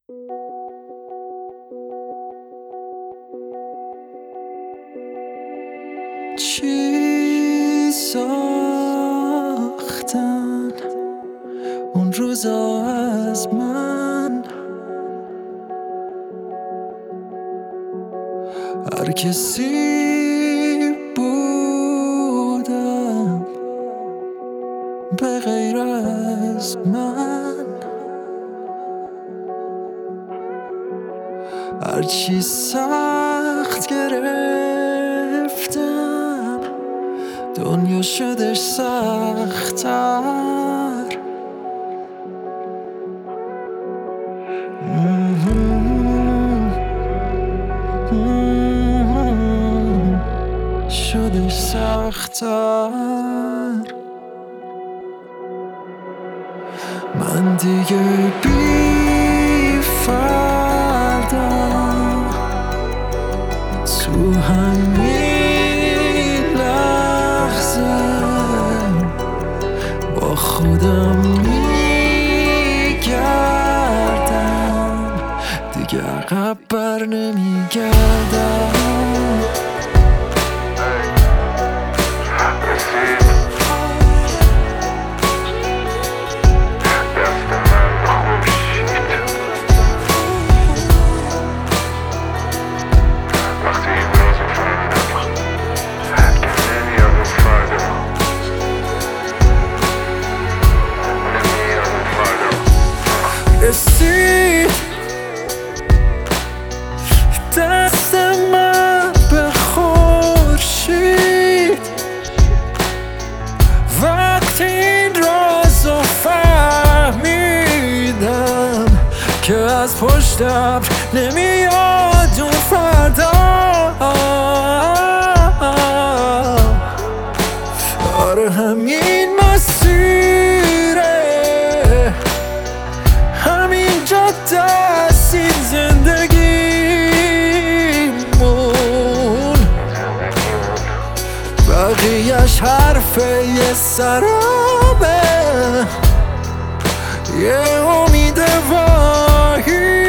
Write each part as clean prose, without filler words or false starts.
چی ساختن اون روزا از من؟ هر کسی بودم به غیر از من. هرچی سخت گرفتم دنیا شدش سخت‌تر. شدش سخت‌تر. من دیگه بی فردم تو همین لحظه با خودم میگردم، دیگه عقب بر نمیگردم. رسید دست من به خورشید وقتی این رازو فهمیدم که از پشت ابر نمیاد اون فردا. آره همین مسیره، همین جاده است این زندگیمون، بقیه‌اش حرف یه سرابه، یه امید واهی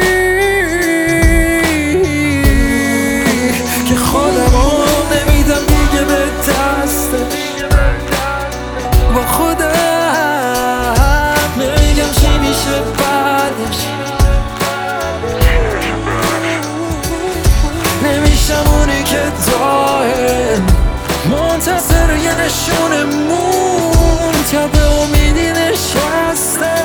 که خودمو نمیدم دیگه به دست با خودم نمیگم چی میشه بعدش. نمیشم اونی که دائم منتظر یه نشونه مون تا به امیدی نشسته.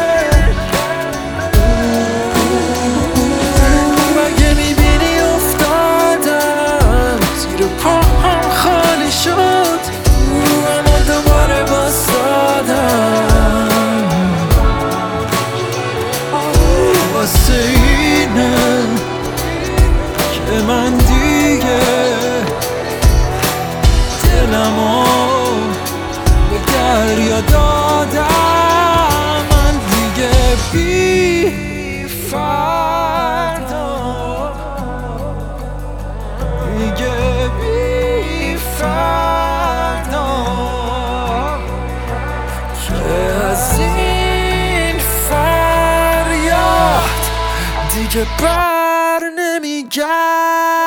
مگه میبینی افتادم زیر پاهم خالی شد، اما دوباره بایستادم واسه اینه که من دیگه دلمو به دریا دادم. من دیگه بی فردا، دیگه بی فردا که از این فریاد دیگه بر نمیگرد.